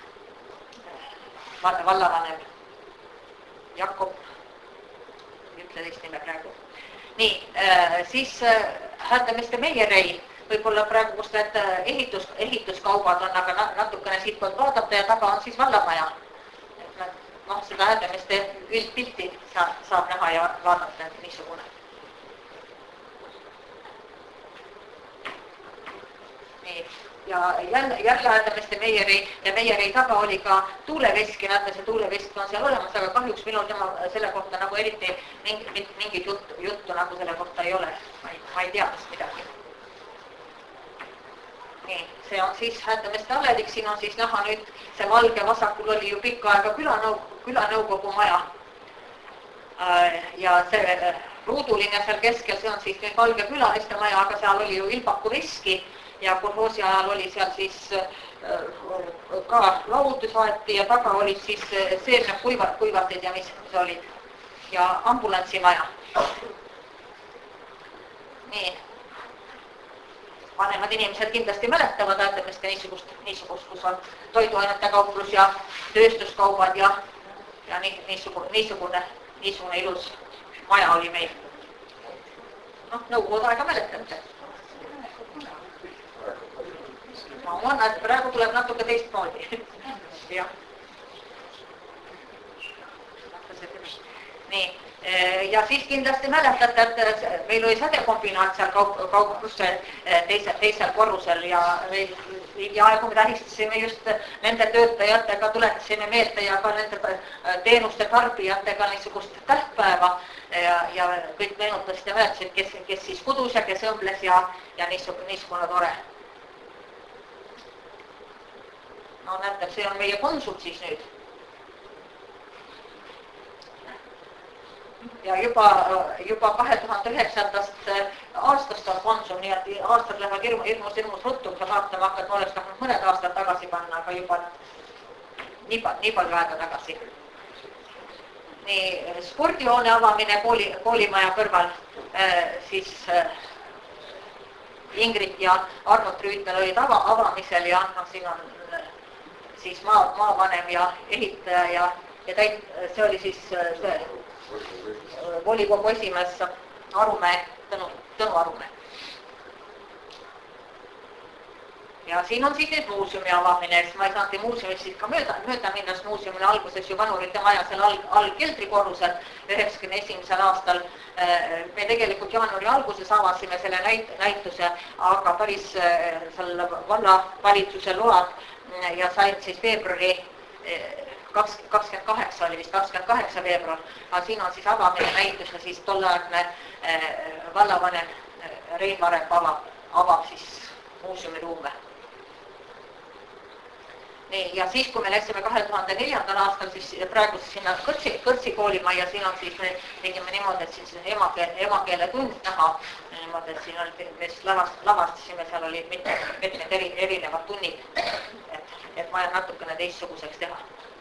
vallavanem Jakob, ütle teist nime praegu. Nii, siis hääldamiste Meierei, võib-olla praegu, kus need ehitus, ehituskaubad on, aga natukene siit poolt vaadata ja taga on siis vallamaja. Noh, seda hääldamiste üldpilti saab näha ja vaadata niisugune. Nii, ja jälle, jälle hääldamiste Meierei ja Meierei taga oli ka tuuleveski, näete, see tuulevesk on seal olemas, aga kahjuks minul tema selle kohta nagu eriti mingit, mingit juttu, juttu nagu selle kohta ei ole. Ma ei, ma ei tea vist midagi. Nii, see on siis hääldamiste aledik, siin on siis näha nüüd, see valge vasakul oli ju pikka aega külanõukogu, külanõukogu maja. Ja see ruuduline seal keskel, see on siis nüüd valge külaliste maja, aga seal oli ju Ilbaku veski ja kolhoosi ajal oli seal siis ka laudu saeti ja taga olid siis seemne kuivad, kuivatid ja mis, mis olid. Ja ambulantsimaja. Nii. Vanemad inimesed kindlasti mäletavad hääldamist ja niisugust, niisugust, kus on toiduainete kauplus ja tööstuskaubad ja, ja niisugune, niisugune, niisugune ilus maja oli meil. Noh, nõukogude aega mäletate. Ma arvan, et praegu tuleb natuke teistmoodi. Ja. Nii. Ja siis kindlasti mäletate, et meil oli sädekombinaat seal kaup, kaupluse teisel, teisel korrusel ja aegu me tähistasime just nende töötajatega, tuletasime meelde ja ka nende teenuste tarbijatega niisugust tähtpäeva ja, ja kõik meenutasid ja mäletasid, kes, kes siis kudus ja kes õmbles ja, ja niisugune, niisugune tore. No näete, see on meie konsult siis nüüd. Ja juba, juba kahe tuhande üheksandast aastast on konsum, nii et aastad lähevad hirmus, hirmus, hirmus ruttu, kui sa vaatama hakkad, ma oleks tahtnud mõned aastad tagasi panna, aga juba nii, nii palju aega tagasi. Nii, spordihoone avamine kooli, koolimaja kõrval, siis Ingrid ja Arnold Rüütel olid ava, avamisel ja no, siin on siis maa, maavanem ja ehitaja ja, ja täit, see oli siis see, volikogu esimees Arumäe, Tõnu, Tõnu Arumäe. Ja siin on siis nüüd muuseumi avamine, siis ma ei saanud muuseumist siis ka mööda, mööda minna, sest muuseumine alguses ju vanurite maja seal all, all keldrikorrusel üheksakümne esimesel aastal. Me tegelikult jaanuari alguses avasime selle näit, näituse, aga päris seal vallavalituse load ja sain siis veebruari kakskümmend kaheksa oli vist, kakskümmend kaheksa veebruar, aga siin on siis avamine näitus ja siis tolleaegne vallavanem Rein Varep avab, avab siis muuseumi ruume. Nii, ja siis, kui me läksime kahe tuhande neljandal aastal, siis praegu sinna kõrtsi, kõrtsi koolimajja, siin on siis me tegime niimoodi, et siin emakeele, emakeele tund näha, niimoodi, et siin oli, me lavast, lavastasime, seal oli mitmed, mitmed eri, erinevad tunnid, et, et vaja natukene teistsuguseks teha.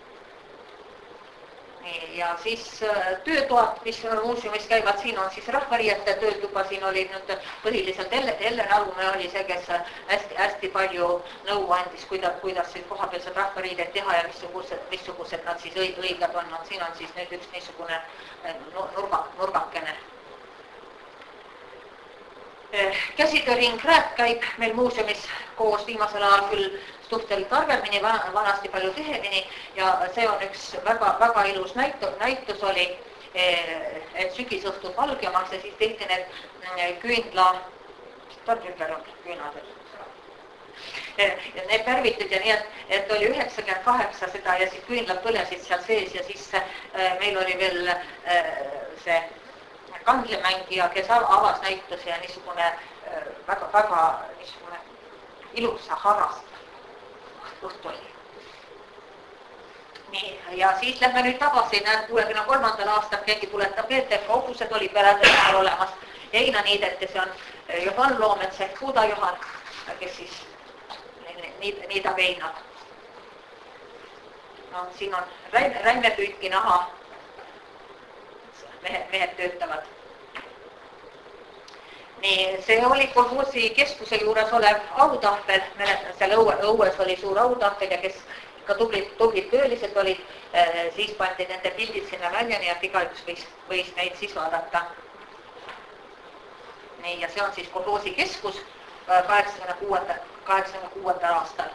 Ja siis töötoad, mis muuseumis käivad, siin on siis rahvariiete töötuba, siin oli nüüd põhiliselt Ellen Arumäe oli see, kes hästi, hästi palju nõu andis, kuidas, kuidas siis kohapealsed rahvariided teha ja missugused, missugused nad siis õiged on. Siin on siis nüüd üks niisugune nurga, nurgakene. Käsitööring Rääp käib meil muuseumis koos viimasel ajal küll suhteliselt arvemini, vanasti palju tihemini ja see on üks väga, väga ilus näitus, näitus oli, et sügisõhtud valgemaks ja siis tehti need küünla, tarbimper on küünlased. Need värvitud ja nii, et, et oli üheksakümmend kaheksa seda ja siis küünlad põlesid seal sees ja siis meil oli veel see kandlemängija, kes avas näituse ja niisugune väga, väga niisugune ilusa harast õhtu oli. Nii, ja siis lähme nüüd tagasi, näed, kuuekümne kolmandal aastal keegi tuletab meelde, et kauplused oli peredel olemas. Eina Niideti, see on Johan Loomets ehk Huda Johan, kes siis niidab Einad. No, siin on räime püütki naha. mehed, mehed töötavad. Nii, see oli kolhoosi keskuse juures olev autahvel, seal õue, õues oli suur autahvel ja kes ka tublid, tublid töölised olid, siis pandi nende pildid sinna välja, nii et igaüks võis, võis neid siis vaadata. Nii, ja see on siis kolhoosi keskus kaheksakümne kuuendal aastal.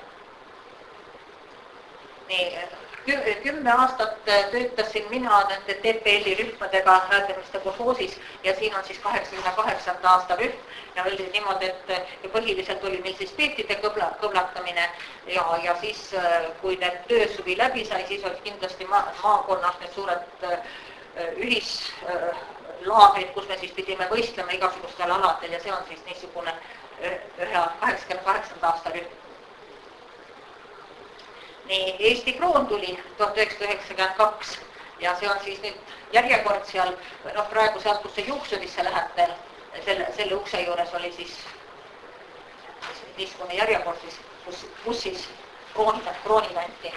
Nii, kümme aastat töötasin mina nende T P L-i rühmadega hääldamiste kolhoosis ja siin on siis kaheksakümne kaheksanda aasta rühm ja oli niimoodi, et põhiliselt oli meil siis peetide kõbla, kõblatamine ja, ja siis, kui need töösuvi läbi sai, siis olid kindlasti ma, maakonnas need suured ühislaagrid, kus me siis pidime võistlema igasugustel aladel ja see on siis niisugune ühe kaheksakümne kaheksanda aasta rühm. Nii, Eesti kroon tuli tuhat üheksasada üheksakümmend kaks ja see on siis nüüd järjekord seal, noh praegu sealt, kus see juuksudisse lähete, selle, selle ukse juures oli siis niisugune järjekord siis, kus, kus siis kroonid, kroonid anti.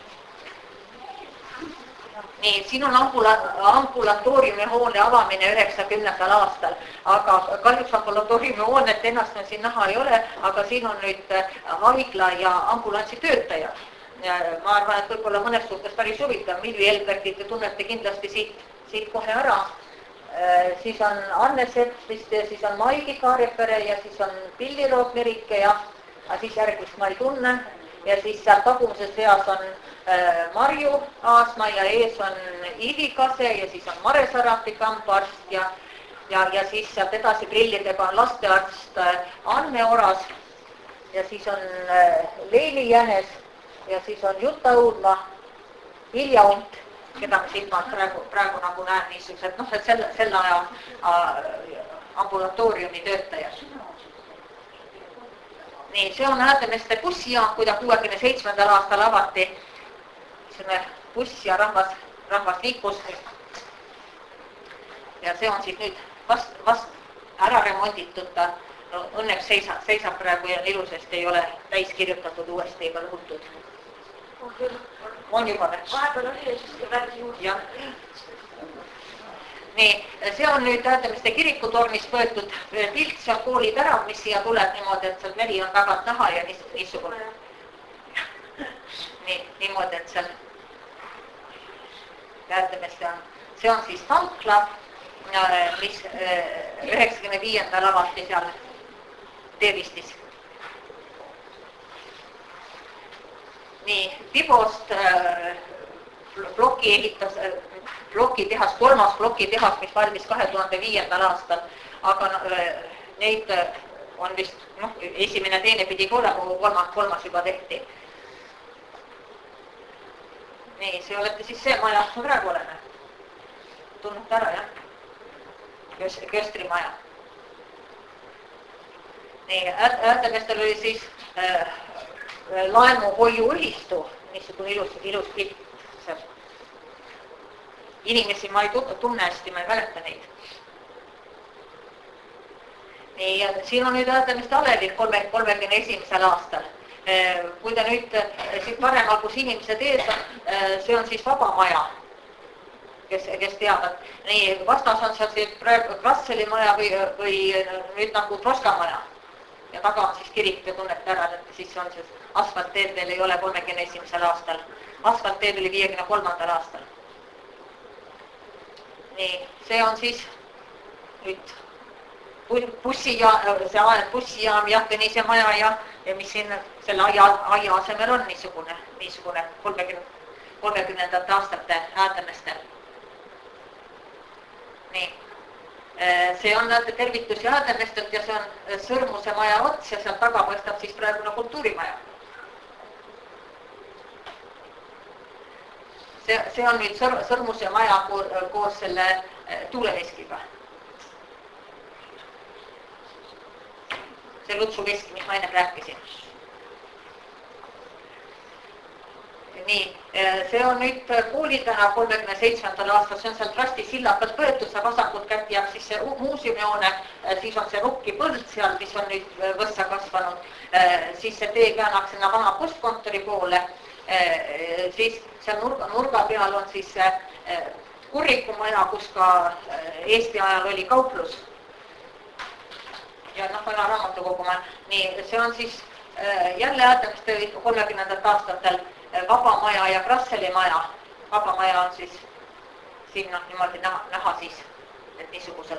Nii, siin on ambula, ambulatooriumi hoone avamine üheksakümnendal aastal, aga kahjuks ambulatooriumi hoonet ennast on siin näha ei ole, aga siin on nüüd haigla ja ambulantsi töötajad. Ja ma arvan, et võib-olla mõnes suhtes päris huvitav, Milvi Elbertit te tunnete kindlasti siit, siit kohe ära. E, siis on Anne Seppist ja siis on Maigi Kaarepere ja siis on Pilli Roog-Merike ja siis järgmist ma ei tunne. Ja siis seal tagumises reas on e, Marju Aasma ja ees on Ivi Kase ja siis on Mare Sarati kamparst ja, ja, ja siis sealt edasi prillidega on lastearst Anne Oras ja siis on e, Leili Jänes. Ja siis on Jutta Uudma, Ilja Unt, keda me silmad praegu, praegu nagu näen niisugused, noh, et selle, selle aja äh, ambulatooriumi töötajad. Nii, see on Häädemeeste bussijaam, kui ta kuuekümne seitsmendal aastal avati. Selline buss ja rahvas, rahvas liikus. Ja see on siis nüüd vast, vast ära remonditud ta. No, õnneks seisab, seisab praegu ja ilusasti ei ole täis kirjutatud uuesti ega lõhutud. On juba veel. Vahepeal oli siis välis juurde. Jah. Nii, see on nüüd Häädemeeste kirikutornis võetud pilt, seal kooli tärav, mis siia tuleb niimoodi, et seal meri on tagant näha ja niisugune. Nii, niimoodi, et seal Häädemeeste on. See on siis tankla, mis üheksakümne viiendal avati seal Teevistis. Nii, Pibost äh, ploki ehitas, plokitehas, kolmas plokitehas, mis valmis kahe tuhande viiendal aastal, aga äh, neid on vist, noh, esimene teine pidi olema, kolmas, kolmas juba tehti. Nii, see olete siis see maja, kus me praegu oleme. Tunnete ära, jah? Köstri maja. Nii, Häädemeestel oli siis äh, laenuhoiuühistu, niisugune ilus, ilus pilt. Inimesi ma ei tunne hästi, ma ei mäleta neid. Nii, ja siin on nüüd Häädemeeste alevik kolmekümne esimesel aastal. Kui ta nüüd siit paremal, kus inimesed ees on, see on siis Vabamaja, kes, kes teavad. Nii, vastas on seal siit praegu Krasseli maja või, või nüüd nagu Troskamaja. Ja taga on siis kirik ja tunnete ära, et siis on siis asfaltteed veel ei ole kolmekümne esimesel aastal. Asfaltteed oli viiekümne kolmandal aastal. Nii, see on siis nüüd bussijaam, see bussijaam ja Tõnise maja ja, ja mis siin selle aia, aia asemel on niisugune, niisugune kolmekümnendate aastate Häädemeestel. Nii. See on tervitus Häädemeestelt ja see on Sõrmuse maja ots ja seal taga paistab siis praegune kultuurimaja. See, see on nüüd sõr, Sõrmuse maja koos selle tuuleveskiga. See Lutsu veski, mis ma enne rääkisin. Nii, see on nüüd koolitänav kolmekümne seitsmendal aastal, see on seal Trasti silla pealt võetud, see vasakut kätt jääb siis see muuseumihoone, siis on see Rukki põld seal, mis on nüüd võssa kasvanud, siis see tee käänaks sinna vana postkontori poole, siis seal nurga, nurga peal on siis Kurrikumaja, kus ka Eesti ajal oli kauplus. Ja noh, vana raamatukogumaja. Nii, see on siis jälle Häädemeeste kolmekümnendatel aastatel Vabamaja ja Krasseli maja. Vabamaja on siis siin noh, niimoodi näha, näha siis, et niisugused.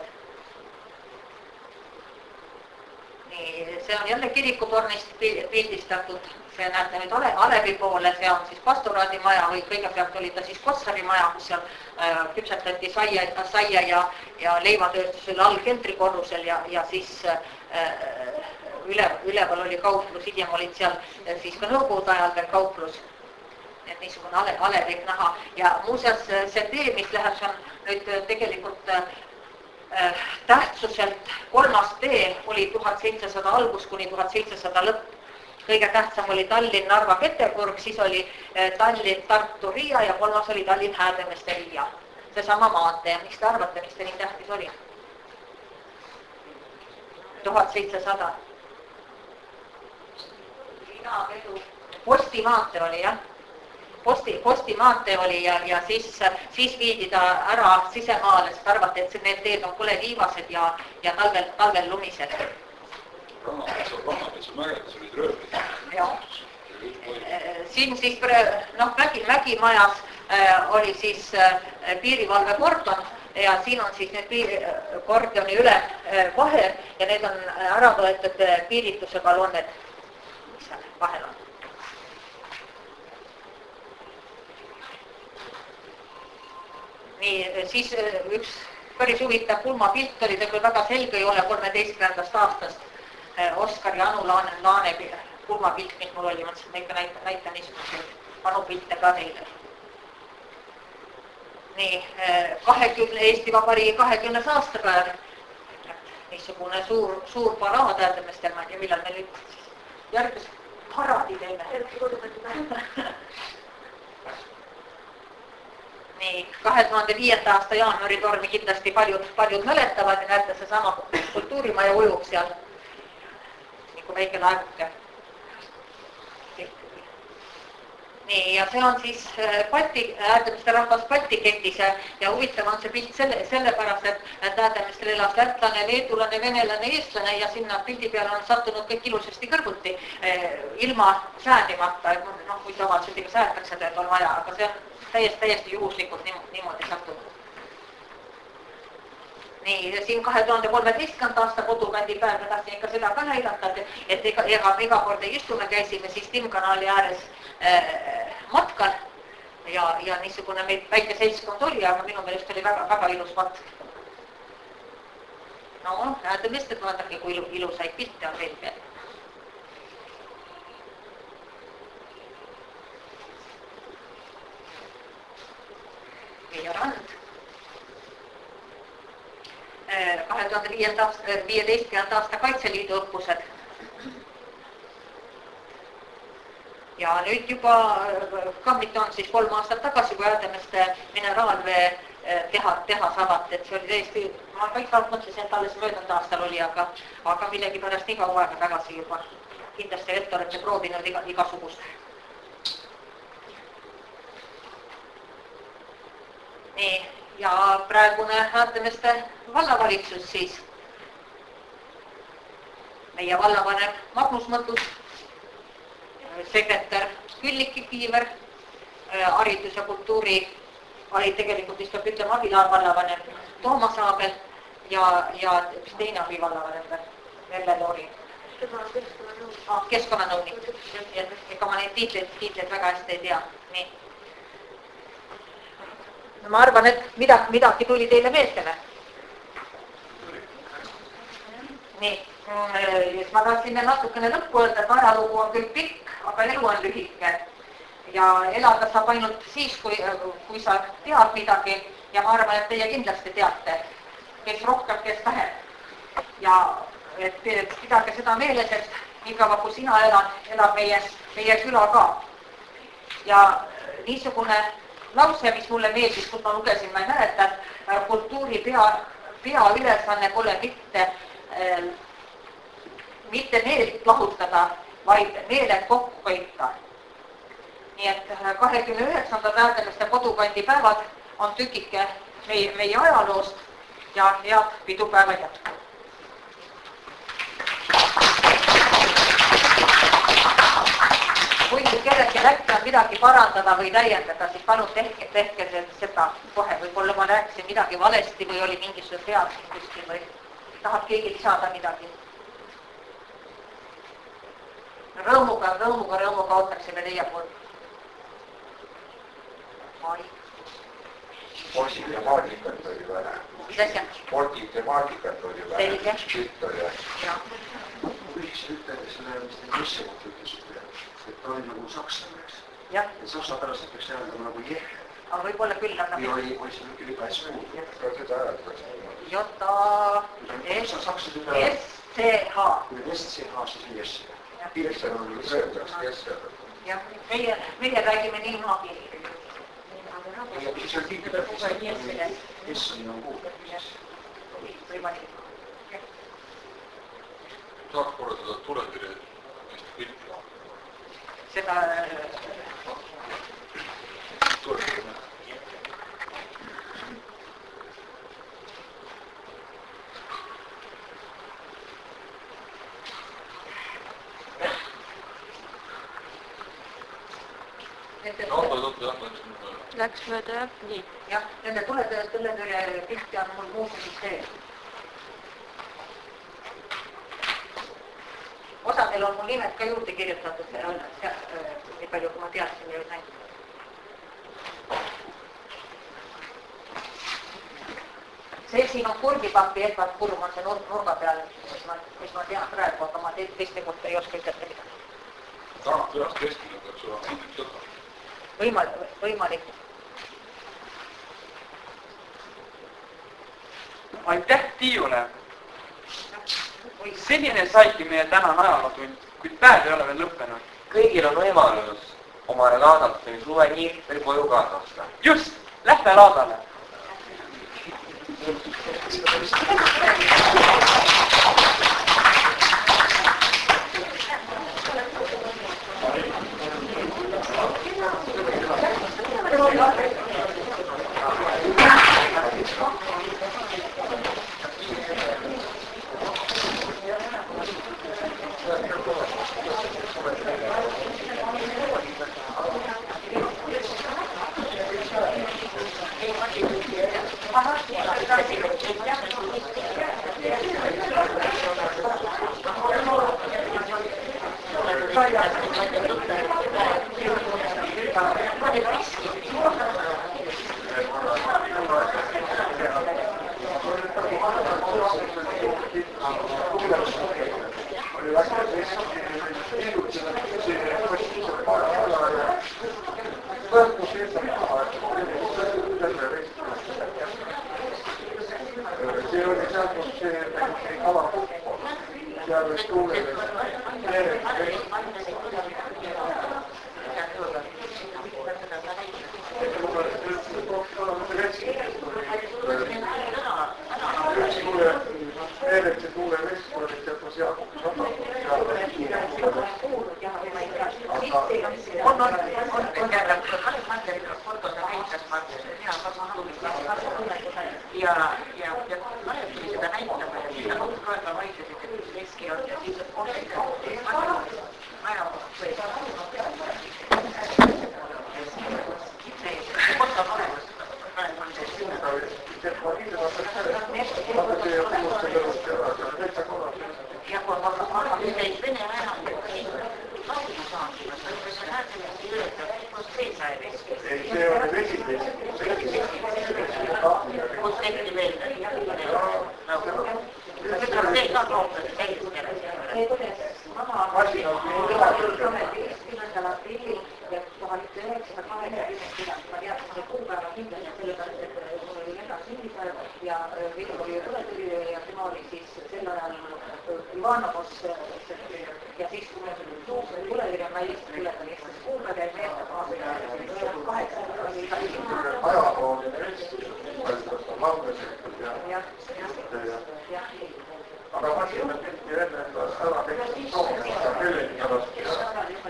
Nii, see on jälle kirikutornist pildistatud. See näete nüüd Ale, Alevi poole, see on siis pastoraadimaja või kõigepealt oli ta siis Kossarimaja, kus seal äh, küpsetati saia, saia ja, ja leivatööstusel all keldrikorrusel ja, ja siis äh, üle, üleval oli kauplus, hiljem olid seal äh, siis ka nõukogude ajal veel kauplus. Et niisugune ale, Alevi näha ja muuseas see tee, mis läheb, see on nüüd tegelikult äh, tähtsuselt kolmas tee oli tuhat seitsesada algus kuni tuhat seitsesada lõpp. Kõige tähtsam oli Tallinn, Narva, Peterburg, siis oli Tallinn, Tartu, Riia ja kolmas oli Tallinn, Häädemeeste, Riia. See sama maantee. Miks te arvate, mis te nii tähtis oli? tuhat seitsesada. Postimaantee oli, jah. Posti, postimaantee oli ja, ja siis, siis viidi ta ära sisemaale, sest arvati, et need teed on kole liivased ja, ja talvel, talvel lumised. Rannametsa mägedes olid röövlid. Jah. Siin siis noh, mägi, mägimajas äh, oli siis äh, piirivalve kordon ja siin on siis need piiri, kordoni üle äh, vahe ja need on ära võetud äh, piirituse ballonned, mis seal vahel on. Nii, siis äh, üks päris huvitav pulmapilt oli, see küll väga selge ei ole kolmeteistkümnendast aastast. Oskar ja Anu Laane, Laane pulmapilt, mis mul oli, mõtlesin, et ma ikka näitan, näitan niisuguseid Anu pilte ka teile. Nii, kahekümne, Eesti Vabariigi kahekümnes aastapäev. Niisugune suur, suur paraad Häädemeestel, ma ei tea, millal me nüüd järgmise paraadi teeme. Nii, kahe tuhande viienda aasta jaanuari tormi kindlasti paljud, paljud mäletavad ja näete, see sama kultuurimaja ujub seal. Kui väike laevuke. Nii, ja see on siis Balti, Häädemeeste rahvas Balti ketis ja, ja huvitav on see pilt selle, sellepärast, et, et Häädemeestel elas lätlane, leedulane, venelane, eestlane ja sinna pildi peale on sattunud kõik ilusasti kõrvuti eh, ilma säädimata, et noh, kui tavaliselt ikka säätakse, et on vaja, aga see on täiesti, täiesti juhuslikult niimoodi sattunud. Nii, siin kahe tuhande kolmeteistkümnenda aasta kodukandipäev, me tahtsin ikka seda ka näidata, et ega, ega, ega kord ei istu, me käisime siis Timmkanali ääres äh, matkal ja, ja niisugune meil väike seltskond oli, aga minu meelest oli väga, väga ilus matk. No, Häädemeestel vaadake, kui ilu, ilusaid pilte on veel peal. Meie rand. kahe tuhande viieteistkümnenda aasta Kaitseliidu õppused. Ja nüüd juba kammit on siis kolm aastat tagasi, kui Häädemeeste mineraalvee teha, tehas avati, et see oli täiesti, ma kõik mõtlesin, et alles möödunud aastal oli, aga, aga millegi pärast iga aega tagasi juba. Kindlasti ette olete proovinud iga, igasugust. Nii. Ja praegune Häädemeeste vallavalitsus siis. Meie vallavanem Magnus Mõttus, sekretär Külliki Kiiver, haridus ja kultuuri oli tegelikult vist peab ütlema abivallavanem Toomas Aabel ja, ja teine abivallavanem Velle Loori. Keskkonnanõunik. Ega ma neid tiitleid, tiitleid väga hästi ei tea. Nii. Ma arvan, et midagi, midagi tuli teile meeldele. Nii, ma tahtsin natukene lõppu öelda, et ajalugu on küll pikk, aga elu on lühike. Ja elada saab ainult siis, kui, kui sa tead midagi ja ma arvan, et teie kindlasti teate, kes rohkem, kes vähem. Ja et pidage seda meeles, et nii kaua kui sina elad, elab meie, meie küla ka. Ja niisugune lause, mis mulle meeldis, kus ma lugesin, ma ei mäleta, et kultuuri pea, pea ülesanne pole mitte, äh, mitte meelt lahutada, vaid meeled kokku hoida. Nii et kahekümne üheksandad Häädemeeste kodukandipäevad on tükike meie, meie ajaloost ja head pidupäeva jätku. Kui nüüd kellelgi äkki on midagi parandada või täiendada, siis palun tehke, tehke seda kohe. Võib-olla ma rääkisin midagi valesti või oli mingisugune teadmine kuskil või tahab keegi lisada midagi. Rõõmuga, rõõmuga, rõõmuga ootaksime teie poolt. Mai. Spordi temaatikat oli vähe. Mis asja? Spordi temaatikat oli vähe. Selge. Sitt oli. Ja. Võiks ütelda selle, mis te Jusselit ütlesite, et ta oli nagu saksamees. Ja. Ja saksa pärast peaks jääda nagu jeh. Aga võib-olla küll on Või oli, oli see mingi libe suu. Ka seda ajatakse. Jota S C H. Kui on S C H, siis on Jesse. Pilsel on öeldaks Jessel. Jah, meie, meie räägime nii maakeeli. Ja siis on kõik ütelda, kes on nagu Võimalik. Saaks korra seda tuletiri hästi pilti. Seda Tuletiri. Auto ei tõttu jah, läks nüüd. Läks mööda jah. Nii. jah, nende tuletõrje pilti on mul muusemis see. Osadel on mul nimed ka juurde kirjutatud, nii palju kui ma teadsin ja näinud. See siin on Kurgipampi Edvard Kurm on see nurga peal, mis ma, mis ma tean praegu, aga ma teiste kohta ei oska ütelda midagi. Tagant ühest keskile peaks olema mingi sõda. Võimalik, võimalik. Aitäh Tiiule! Selline saigi meie tänane ajalootund, kuid päev ei ole veel lõppenud. Kõigil on võimalus omale laadalt või suveniir või koju kaasa osta. Just! Lähme laadale!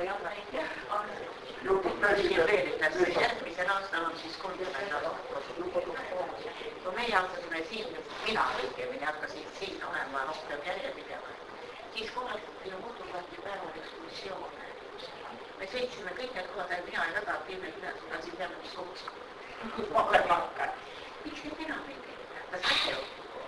järgmisel aastal on siis kolmkümmend aastat. viis kohalikud ja Mutukanti päeval ekskursioone. Me sõitsime kõik need kohad, mina ja väga aktiivne külas, ma siin teame, mis kohus. Ma olen makka. Miks need enam ei tee? Ma sain ju.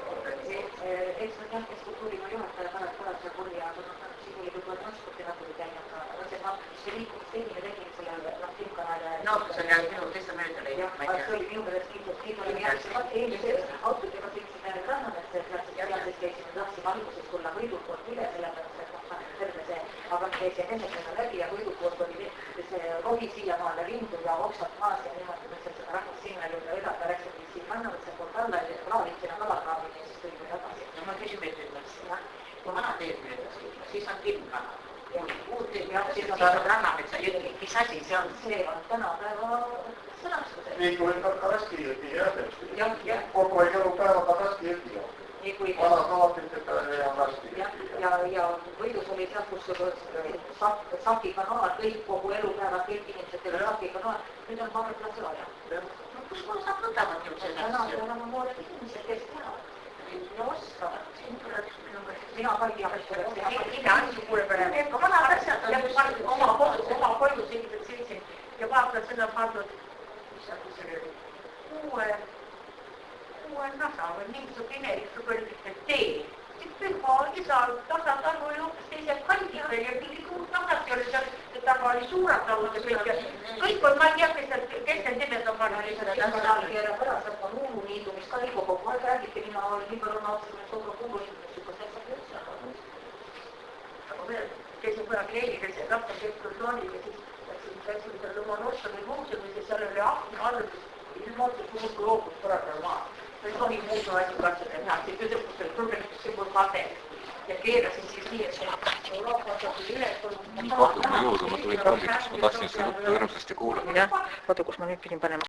Eks ma tean, kes kultuuriga juhataja pärast pärast ja kurja, aga siis oli võib-olla transporti natuke käinud, aga see, see liikumis teenile tegin selle filmkanale. No, see on jälle minu teiste mööda leid. Jah, aga see oli minu meelest kindlasti, siin oli järgmise eelmise autodega sõitsime Rannamesse, sealses käisime, tahtsime alguses tulla võidupoolt üle, sellepärast, et terve see, aga me käisime ennekena läbi ja võidupoolt oli see rohi siiamaale rindu ja oksad maas ja niimoodi, et seda rahvas sinna juurde vedada, läksime siin Rannamesse poolt alla ja klaavitsina kalakraavini ja siis tulime tagasi. No ma küsin veel ütles, kui vana teed möödas, siis on filmkana. Uut teed ja siis on Rannametsa jõgi. Mis asi see on? See on tänapäeva sõnastused. Nii kui ka Karaski jõgi jäädest. Jah, jah. Kogu aeg elupäeva Karaski jõgi jah. Vana kaapite peale ja Karaski jõgi. Ja, ja võidus oli seal, kus Saki kanaal, kõik kogu elupäeva, kõik inimesed teile Saki kanaal. Nüüd on Marreplatsi aja. Kus ma saab võtavad ju selle asja? Täna on oma moorid inimesed, kes teavad. No oskavad, siin tuleb minu käest. Mina ka ei tea, mis selleks teha. Ime andsi kuule peale. Ega vanad asjad on just oma kodus, oma kodus inimesed sõitsin ja vaatan seda pandud, mis on selle uue, uue nasa või mingisugune ineliksuga tee. Siis püha isa tasatalu oli hoopis teisel kandil ja mingi suur tasat oli seal, et taga oli suured talud ja kõik ja kõik on, ma ei tea, kes need nimed on pannud. Tingal keerab ära, sealt on Uunu-Niidu, mis ka Ivo kogu aeg räägiti, mina olin nii palju nautsin, et sobra kuulusin, et sükast tähtsalt üldse. Aga veel käisin kunagi Leiliga, see lappas ekskursiooniga, siis läksin seal Lomonossoni muuseumis ja seal oli ahna all, ilmalt suur gloobus korraga maa. See oli tohi muudu asju katsuda teha, siis tüdrukustel tulnud see mul kate ja keerasin siis nii, et see Euroopa tuli üles. Nii kahju, ma jõudu, ma tulin kalliks, ma tahtsin seda juttu hirmsasti kuulata. Jah, vaata, kus ma nüüd pidin panema.